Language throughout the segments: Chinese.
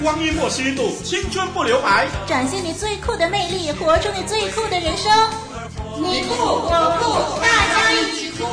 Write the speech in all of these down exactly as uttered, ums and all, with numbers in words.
光阴不虚度，青春不留白， 展现你最酷的魅力，活出你最酷的人生。 你酷我酷，大家一起酷。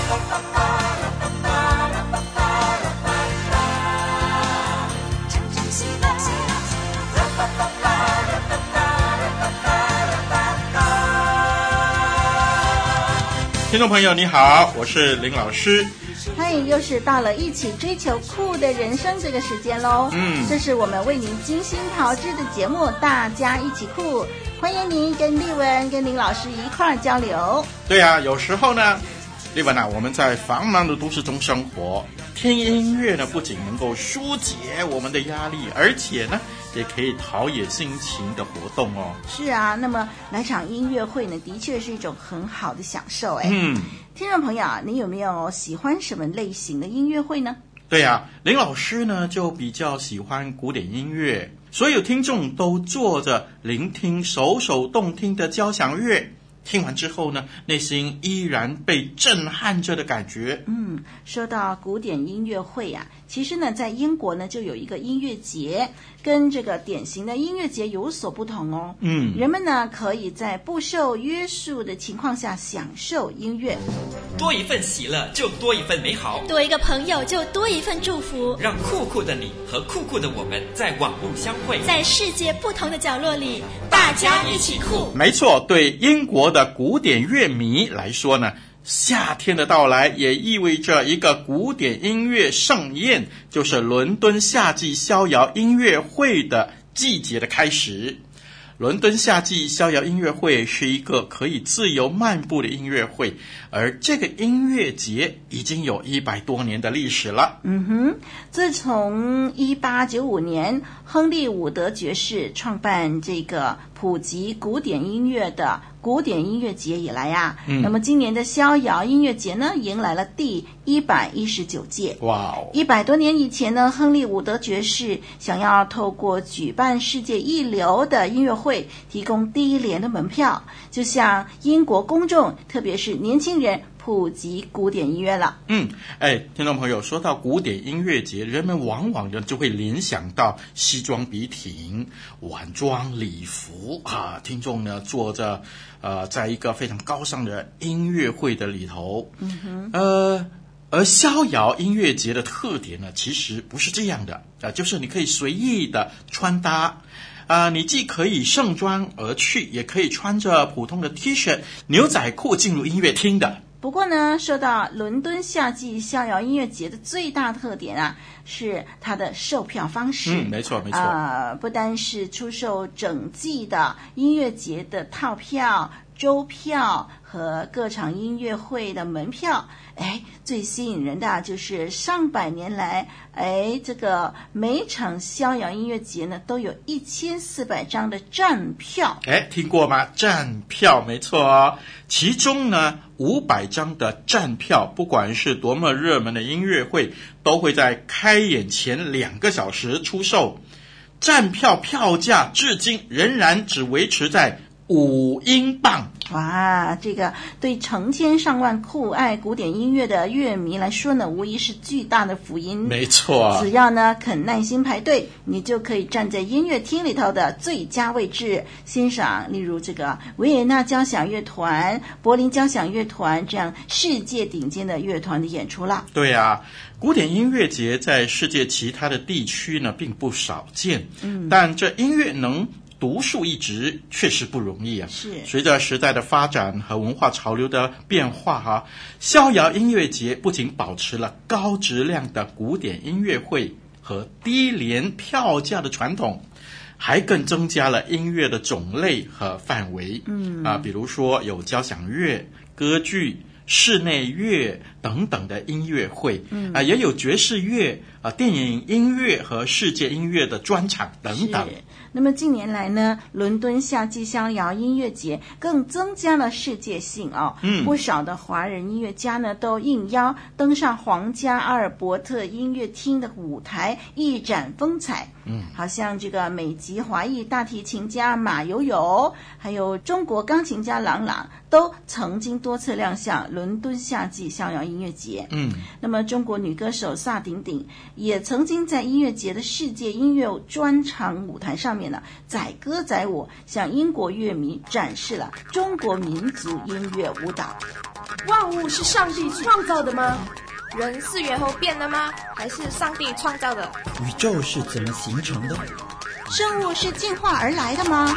听众朋友你好，我是林老师。 嗨，又是到了一起追求酷的人生这个时间喽。嗯，这是我们为您精心炮制的节目，大家一起酷。欢迎您跟丽文、跟林老师一块儿交流。 对啊，有时候呢，丽文啊，我们在繁忙的都市中生活，听音乐呢，不仅能够疏解我们的压力，而且呢，也可以陶冶心情的活动哦。 是啊，那么来场音乐会呢，的确是一种很好的享受哎。 嗯， 听众朋友啊，你有没有喜欢什么类型的音乐会呢？ 对啊，林老师呢就比较喜欢古典音乐，所有听众都坐着聆听首首动听的交响乐。听完之后呢，内心依然被震撼着的感觉。 嗯，说到古典音乐会啊，其实呢，在英国呢就有一个音乐节，跟这个典型的音乐节有所不同哦。嗯，人们呢可以在不受约束的情况下享受音乐。 多一份喜乐就多一份美好， 多一个朋友就多一份祝福。 让酷酷的你和酷酷的我们在网路相会， 在世界不同的角落里，大家一起酷。 没错，对英国的古典乐迷来说呢，夏天的到来也意味着一个古典音乐盛宴，就是伦敦夏季逍遥音乐会的季节的开始。伦敦夏季逍遥音乐会是一个可以自由漫步的音乐会，而这个音乐节已经有一百多年的历史了。 嗯哼，自从一八九五年亨利伍德爵士创办这个普及古典音乐的古典音乐节以来啊，嗯、那么今年的逍遥音乐节呢，迎来了第一百一十九届。 哇哦！ 一百多年以前呢，亨利伍德爵士想要透过举办世界一流的音乐会，提供低廉的门票，就向英国公众，特别是年轻人普及古典音乐了。 嗯，哎，听众朋友，说到古典音乐节，人们往往就会联想到西装笔挺、晚装礼服啊。听众呢，坐着呃，在一个非常高尚的音乐会的里头。嗯哼，呃。而逍遥音乐节的特点呢，其实不是这样的啊、呃，就是你可以随意的穿搭啊、呃，你既可以盛装而去，也可以穿着普通的 T 恤、牛仔裤进入音乐厅的。 不过呢，说到伦敦夏季逍遥音乐节的最大特点啊，是它的售票方式。 嗯，没错没错。 呃，不单是出售整季的音乐节的套票、周票和各场音乐会的门票，哎，最吸引人的就是上百年来，哎，这个每场逍遥音乐节呢都有一千四百张的站票。 哎，听过吗？站票，没错哦。其中呢，五百张的站票，不管是多么热门的音乐会，都会在开演前两个小时出售。站票票价至今仍然只维持在五英镑。 哇，这个对成千上万酷爱古典音乐的乐迷来说呢，无疑是巨大的福音。 没错， 只要呢肯耐心排队，你就可以站在音乐厅里头的最佳位置，欣赏例如这个维也纳交响乐团、柏林交响乐团这样世界顶尖的乐团的演出啦。 对啊，古典音乐节在世界其他的地区呢并不少见，嗯，但这音乐能独树一帜确实不容易啊！ 是随着时代的发展和文化潮流的变化哈、啊，逍遥音乐节不仅保持了高质量的古典音乐会和低廉票价的传统，还更增加了音乐的种类和范围。嗯啊，比如说有交响乐、歌剧、室内乐等等的音乐会，嗯啊，也有爵士乐啊、电影音乐和世界音乐的专场等等。 那么近年来呢，伦敦夏季逍遥音乐节更增加了世界性哦。嗯，不少的华人音乐家呢都应邀登上皇家阿尔伯特音乐厅的舞台，一展风采。嗯，好像这个美籍华裔大提琴家马友友，还有中国钢琴家郎朗，都曾经多次亮相伦敦夏季逍遥音乐节。嗯，那么中国女歌手萨顶顶也曾经在音乐节的世界音乐专场舞台上面呢，载歌载舞，向英国乐迷展示了中国民族音乐舞蹈。 万物是上帝创造的吗？人四元后变的吗？还是上帝创造的？ 宇宙是怎么形成的？ 生物是进化而来的吗？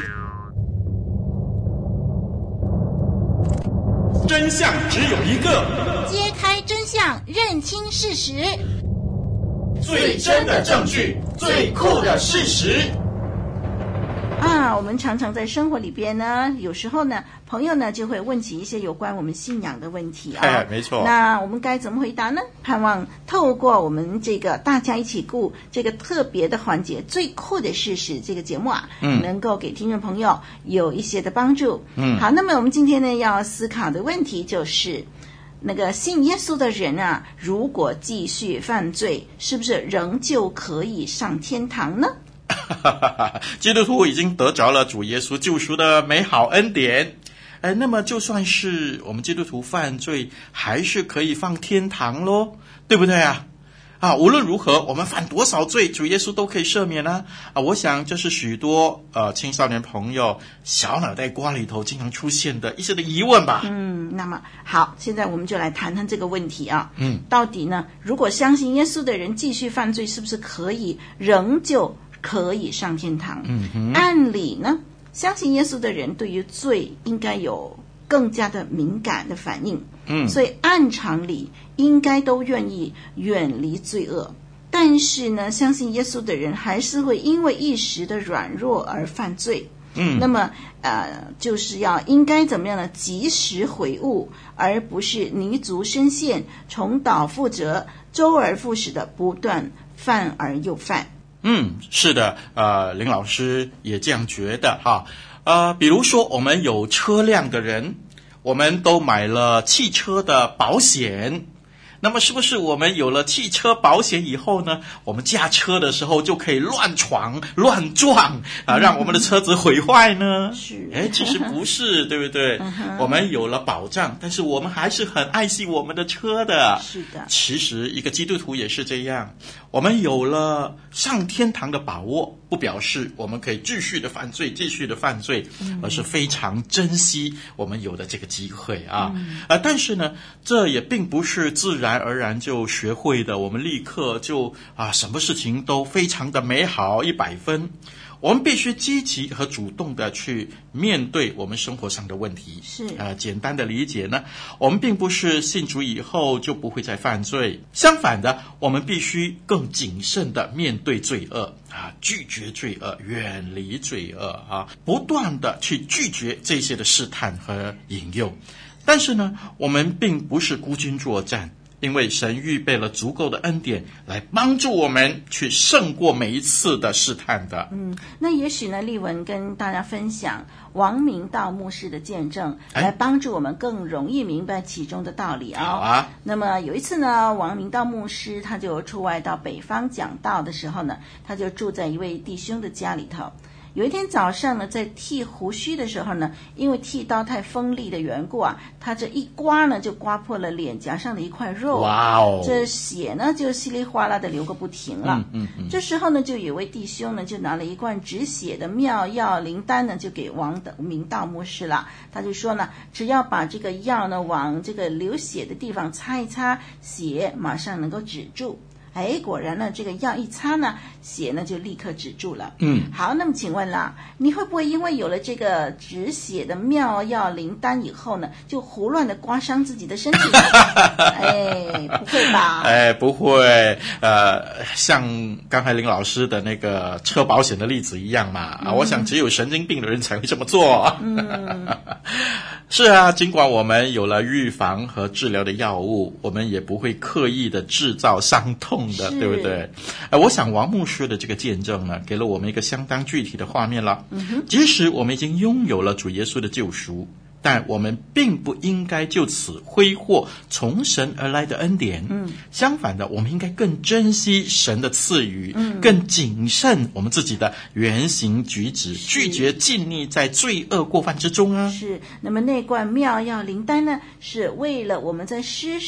真相只有一个， 揭开真相，认清事实。 最真的证据，最酷的事实。 啊，我们常常在生活里边呢，有时候呢，朋友呢就会问起一些有关我们信仰的问题啊。 哎，没错。 那我们该怎么回答呢？盼望透过我们这个大家一起顾这个特别的环节，最酷的事实这个节目啊，嗯，能够给听众朋友有一些的帮助。嗯，好，那么我们今天呢要思考的问题就是，那个信耶稣的人啊，如果继续犯罪，是不是仍旧可以上天堂呢？ 基督徒已经得着了主耶稣救赎的美好恩典，哎，那么就算是我们基督徒犯罪，还是可以放天堂咯，对不对啊？啊，无论如何，我们犯多少罪，主耶稣都可以赦免啊！啊，我想这是许多呃青少年朋友小脑袋瓜里头经常出现的一些的疑问吧。 嗯，那么好，现在我们就来谈谈这个问题啊。 嗯， 到底呢，如果相信耶稣的人继续犯罪，是不是可以仍旧可以上天堂？ 嗯哼， 按理呢，相信耶稣的人对于罪应该有更加的敏感的反应。嗯，所以按常理应该都愿意远离罪恶，但是呢，相信耶稣的人还是会因为一时的软弱而犯罪。嗯，那么呃，就是要应该怎么样呢？及时悔悟，而不是泥足深陷，重蹈覆辙，周而复始的不断犯而又犯。 嗯，是的，呃，林老师也这样觉得哈。呃，比如说我们有车辆的人，我们都买了汽车的保险，那么是不是我们有了汽车保险以后呢，我们驾车的时候就可以乱闯乱撞啊，让我们的车子毁坏呢？ 是， 哎，其实不是，对不对？我们有了保障，但是我们还是很爱惜我们的车的。 是的， 其实一个基督徒也是这样，我们有了上天堂的把握，不表示我们可以继续的犯罪，继续的犯罪，嗯、而是非常珍惜我们有的这个机会啊。嗯、呃，但是呢，这也并不是自然而然就学会的，我们立刻就啊，什么事情都非常的美好一百分。我们必须积极和主动的去面对我们生活上的问题。 是， 呃，简单的理解呢，我们并不是信主以后就不会再犯罪，相反的，我们必须更谨慎的面对罪恶啊，拒绝罪恶，远离罪恶啊，不断的去拒绝这些的试探和引诱。但是呢，我们并不是孤军作战。因为神预备了足够的恩典来帮助我们去胜过每一次的试探的。 嗯，那也许呢，丽文跟大家分享王明道牧师的见证，来帮助我们更容易明白其中的道理啊。 好啊。 那么有一次呢，王明道牧师他就出外到北方讲道的时候呢，他就住在一位弟兄的家里头。有一天早上呢，在剃胡须的时候呢，因为剃刀太锋利的缘故啊，他这一刮呢，就刮破了脸颊上的一块肉。 哇哦！ 这血呢，就稀里哗啦的流个不停了。 嗯嗯嗯。 这时候呢，就有位弟兄呢，就拿了一罐止血的妙药灵丹呢，就给王的明道牧师了。他就说呢，只要把这个药呢，往这个流血的地方擦一擦，血马上能够止住。哎，果然呢，这个药一擦呢，血呢就立刻止住了。 嗯， 好，那么请问啦，你会不会因为有了这个止血的妙药灵丹以后呢，就胡乱的刮伤自己的身体呢？哎，不会吧？ 哎，不会。呃，像刚才林老师的那个车保险的例子一样嘛，嗯、我想只有神经病的人才会这么做。 嗯， 是啊，尽管我们有了预防和治疗的药物，我们也不会刻意的制造伤痛的，对不对？呃，我想王牧师的这个见证呢，给了我们一个相当具体的画面了。 嗯哼， 即使我们已经拥有了主耶稣的救赎，但我们并不应该就此挥霍从神而来的恩典。 嗯， 相反的，我们应该更珍惜神的赐予， 嗯， 更谨慎我们自己的言行举止，拒绝浸溺在罪恶过犯之中啊。 是，那么那罐妙药灵丹呢，是为了我们在失手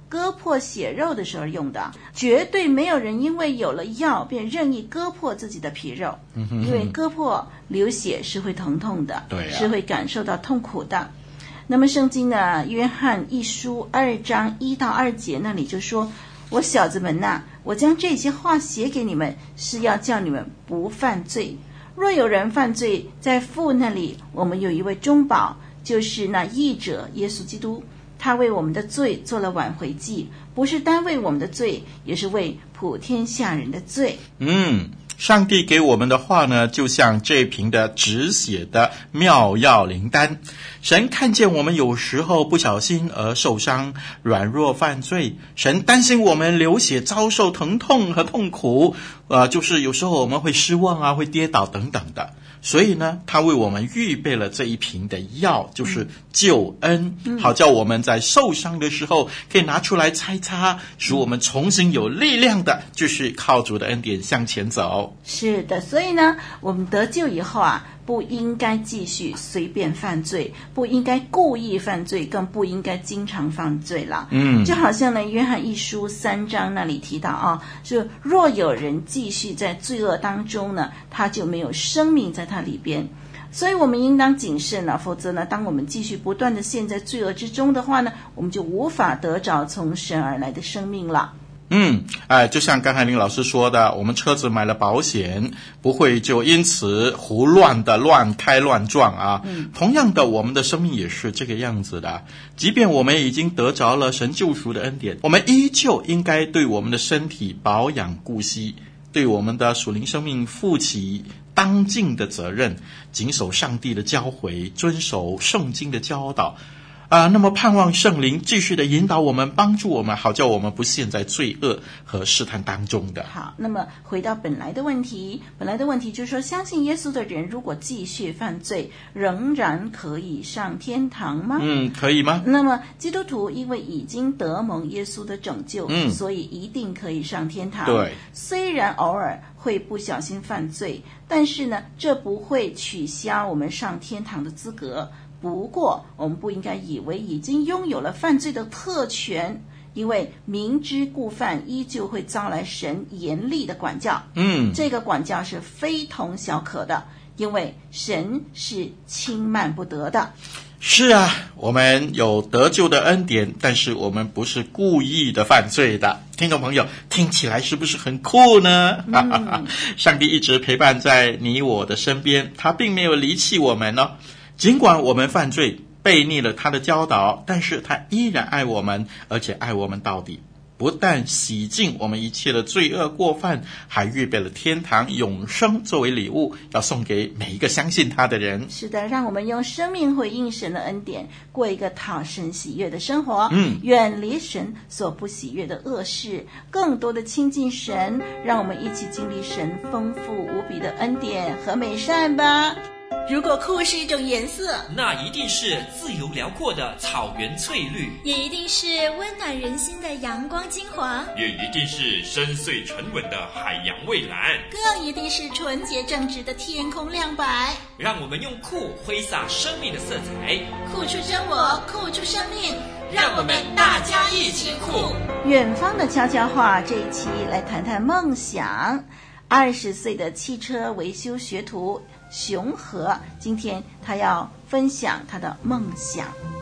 割破血肉的时候用的，绝对没有人因为有了药便任意割破自己的皮肉，嗯、哼哼因为割破流血是会疼痛的， 对、啊， 是会感受到痛苦的。那么圣经呢，约翰一书二章一到二节那里就说，我小子们呐，我将这些话写给你们，是要叫你们不犯罪。若有人犯罪，在父那里我们有一位中保，就是那义者耶稣基督，他为我们的罪做了挽回祭，不是单为我们的罪，也是为普天下人的罪。 嗯，上帝给我们的话呢，就像这瓶的止血的妙药灵丹。神看见我们有时候不小心而受伤、软弱犯罪，神担心我们流血遭受疼痛和痛苦，呃，就是有时候我们会失望啊，会跌倒等等的。所以呢，他为我们预备了这一瓶的药，就是救恩，嗯、好叫我们在受伤的时候可以拿出来擦一擦，使我们重新有力量的继续靠主的恩典向前走。 是的，所以呢，我们得救以后啊，不应该继续随便犯罪，不应该故意犯罪，更不应该经常犯罪了。嗯，就好像呢，约翰一书三章那里提到啊，是若有人继续在罪恶当中呢，他就没有生命在他里边。所以我们应当谨慎了，否则呢，当我们继续不断的陷在罪恶之中的话呢，我们就无法得着从神而来的生命了。 嗯，哎，就像刚才林老师说的，我们车子买了保险，不会就因此胡乱的乱开乱撞啊。嗯，同样的，我们的生命也是这个样子的。即便我们已经得着了神救赎的恩典，我们依旧应该对我们的身体保养顾惜，对我们的属灵生命负起当尽的责任，谨守上帝的教诲，遵守圣经的教导。啊、呃，那么盼望圣灵继续的引导我们，帮助我们，好叫我们不陷在罪恶和试探当中的。 好，那么回到本来的问题，本来的问题就是说，相信耶稣的人如果继续犯罪，仍然可以上天堂吗？ 嗯，可以吗？ 那么基督徒因为已经得蒙耶稣的拯救， 嗯， 所以一定可以上天堂。 对， 虽然偶尔会不小心犯罪，但是呢，这不会取消我们上天堂的资格。不过我们不应该以为已经拥有了犯罪的特权，因为明知故犯依旧会招来神严厉的管教。 嗯， 这个管教是非同小可的，因为神是轻慢不得的。 是啊，我们有得救的恩典，但是我们不是故意的犯罪的。听众朋友，听起来是不是很酷呢？嗯、上帝一直陪伴在你我的身边，他并没有离弃我们哦。尽管我们犯罪，背逆了他的教导，但是他依然爱我们，而且爱我们到底。不但洗净我们一切的罪恶过犯，还预备了天堂永生作为礼物，要送给每一个相信他的人。 是的，让我们用生命回应神的恩典，过一个讨神喜悦的生活， 嗯， 远离神所不喜悦的恶事，更多的亲近神，让我们一起经历神丰富无比的恩典和美善吧。 如果酷是一种颜色， 那一定是自由辽阔的草原翠绿， 也一定是温暖人心的阳光金黄， 也一定是深邃沉稳的海洋蔚蓝， 更一定是纯洁正直的天空亮白。 让我们用酷挥洒生命的色彩， 酷出真我，酷出生命，让我们大家一起酷。 远方的悄悄话这一期来谈谈梦想。二十岁的汽车维修学徒熊和，今天他要分享他的梦想。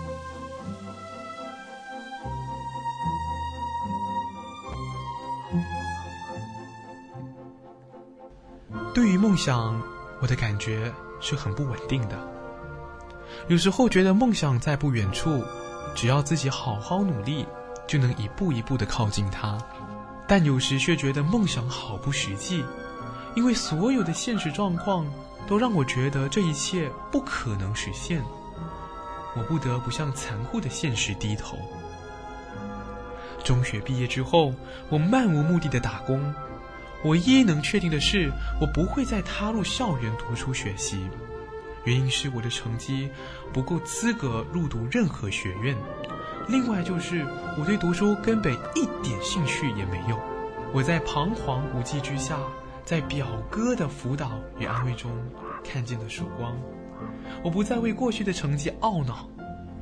对于梦想，我的感觉是很不稳定的。有时候觉得梦想在不远处，只要自己好好努力，就能一步一步地靠近它。但有时却觉得梦想好不实际，因为所有的现实状况都让我觉得这一切不可能实现，我不得不向残酷的现实低头。中学毕业之后，我漫无目的的打工，我唯一能确定的是，我不会再踏入校园读书学习，原因是我的成绩不够资格入读任何学院，另外就是我对读书根本一点兴趣也没有。我在彷徨无计之下，在表哥的辅导与安慰中看见了曙光。我不再为过去的成绩懊恼，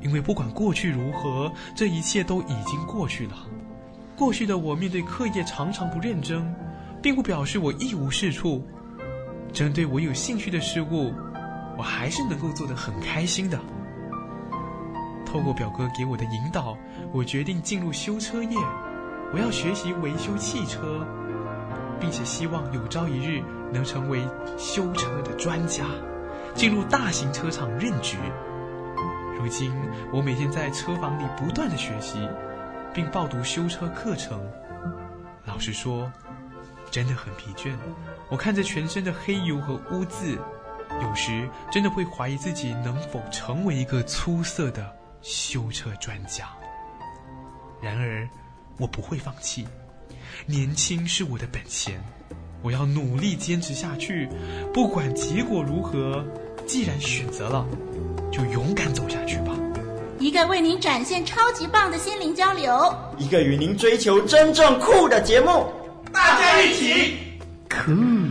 因为不管过去如何，这一切都已经过去了。过去的我面对课业常常不认真，并不表示我一无是处。针对我有兴趣的事物，我还是能够做得很开心的。透过表哥给我的引导，我决定进入修车业，我要学习维修汽车，并且希望有朝一日能成为修车的专家，进入大型车厂任职。如今我每天在车房里不断的学习，并报读修车课程。老实说，真的很疲倦。我看着全身的黑油和污渍，有时真的会怀疑自己能否成为一个出色的修车专家。然而我不会放弃，年轻是我的本钱，我要努力坚持下去，不管结果如何，既然选择了，就勇敢走下去吧。 一个为您展现超级棒的心灵交流， 一个与您追求真正酷的节目， 大家一起酷。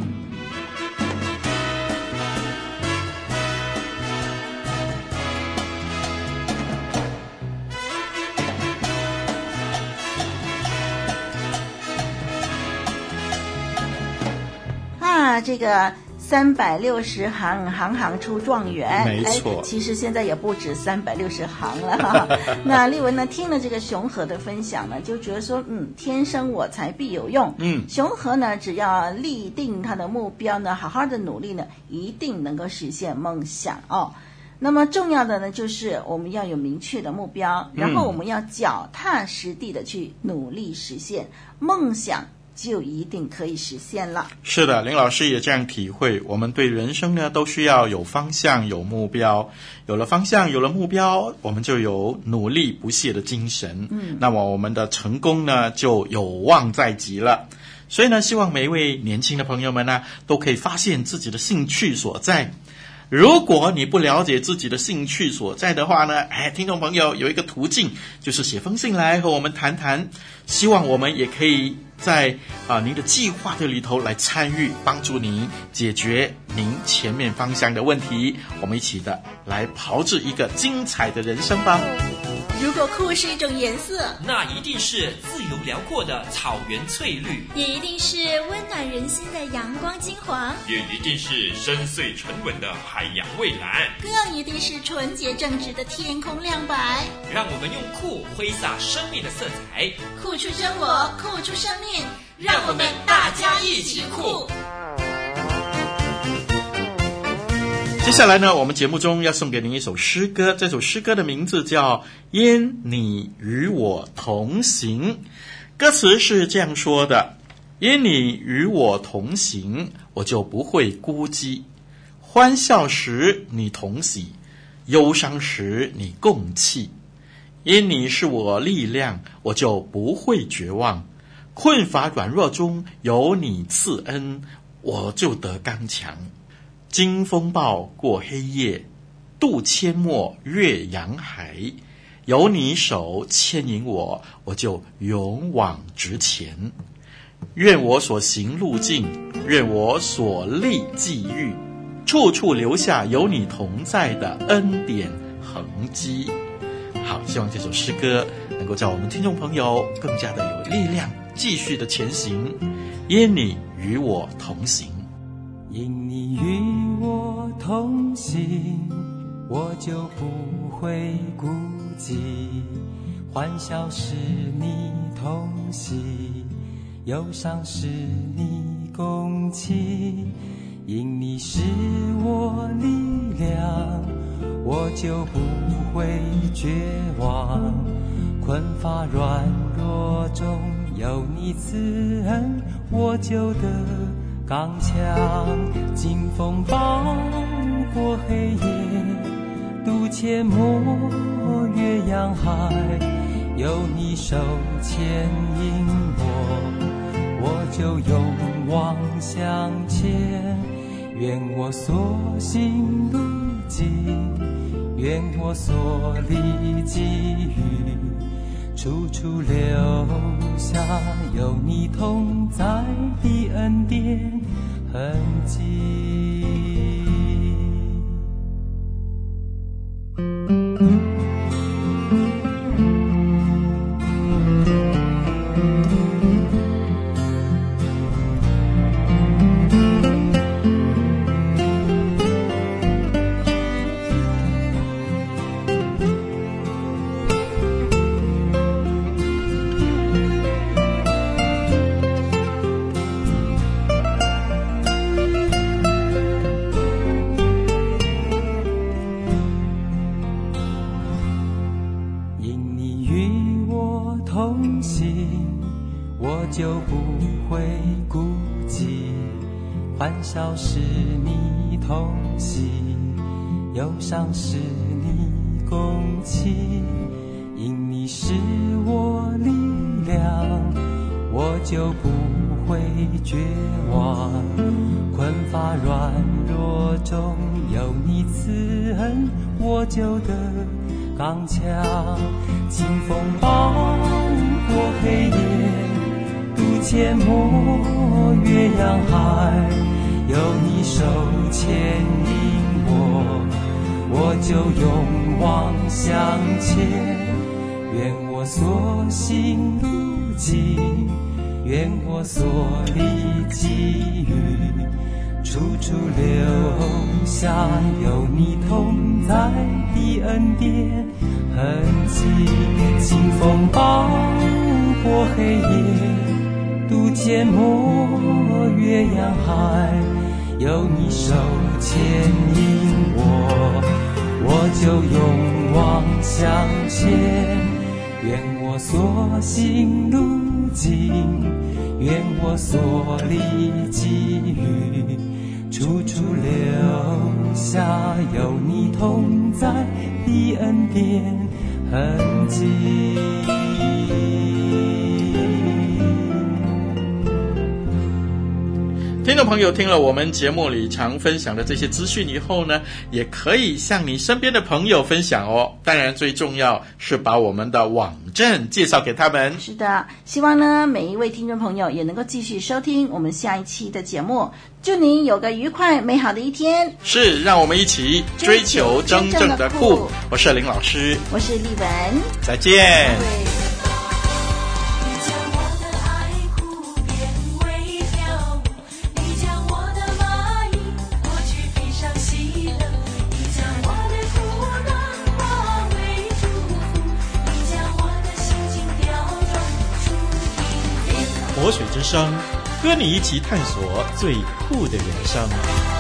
啊，这个三百六十行，行行出状元。 没错， 其实现在也不止三百六十行了哈。那丽文呢，听了这个熊和的分享呢，就觉得说，嗯，天生我材必有用。 嗯， 熊和呢，只要立定他的目标呢，好好的努力呢，一定能够实现梦想哦。那么重要的呢，就是我们要有明确的目标，然后我们要脚踏实地的去努力实现梦想。就一定可以实现了。 是的，林老师也这样体会，我们对人生呢都需要有方向有目标，有了方向有了目标，我们就有努力不懈的精神，嗯，那么我们的成功呢就有望在即了。所以呢，希望每一位年轻的朋友们呢都可以发现自己的兴趣所在。如果你不了解自己的兴趣所在的话呢，哎，听众朋友有一个途径，就是写封信来和我们谈谈，希望我们也可以在啊、呃、您的计划的里头来参与，帮助您解决您前面方向的问题，我们一起的来炮制一个精彩的人生吧。 如果酷是一种颜色， 那一定是自由辽阔的草原翠绿， 也一定是温暖人心的阳光金黄， 也一定是深邃沉稳的海洋蔚蓝， 更一定是纯洁正直的天空亮白。 让我们用酷挥洒生命的色彩， 酷出真我，酷出生命，让我们大家一起酷。 接下来呢，我们节目中要送给您一首诗歌，这首诗歌的名字叫《因你与我同行》。歌词是这样说的：因你与我同行，我就不会孤寂，欢笑时你同喜，忧伤时你共泣。因你是我力量，我就不会绝望，困乏软弱中有你赐恩，我就得刚强。经风暴过黑夜，渡阡陌越洋海，有你手牵引我，我就勇往直前。愿我所行路径，愿我所立际遇，处处留下有你同在的恩典痕迹。好，希望这首诗歌能够叫我们听众朋友更加的有力量，继续的前行。因你与我同行， 因你与我同行，我就不会孤寂，欢笑时你同喜，忧伤时你共泣。因你是我力量，我就不会绝望，困乏软弱中有你赐恩，我就得刚强。经风暴过黑夜，渡阡陌越洋海，有你手牵引我，我就勇往向前。愿我所行路径，愿我所立际遇，处处留下有你同在的恩典痕迹。 同行，我就不会孤寂。欢笑是你同行，忧伤是你共情。因你是我力量，我就不会绝望。困乏软弱中有你慈恩，我就得刚强。清风暴过黑夜，渡阡陌越洋海，有你手牵引我，我就勇往向前。愿我所行路径，愿我所历际遇，处处留下有你同在的恩典痕迹。清风暴过黑夜，渡阡陌越洋海，有你手牵引我，我就勇往向前。愿我所行路径，愿我所历际遇，处处留下有你同在的恩典痕迹。 听众朋友听了我们节目里常分享的这些资讯以后呢，也可以向你身边的朋友分享哦。当然最重要是把我们的网站介绍给他们。 是的，希望呢每一位听众朋友也能够继续收听我们下一期的节目。祝您有个愉快美好的一天。 是，让我们一起追求真正的酷。我是林老师， 我是丽文， 再见。 活水之声，和你一起探索最酷的人生。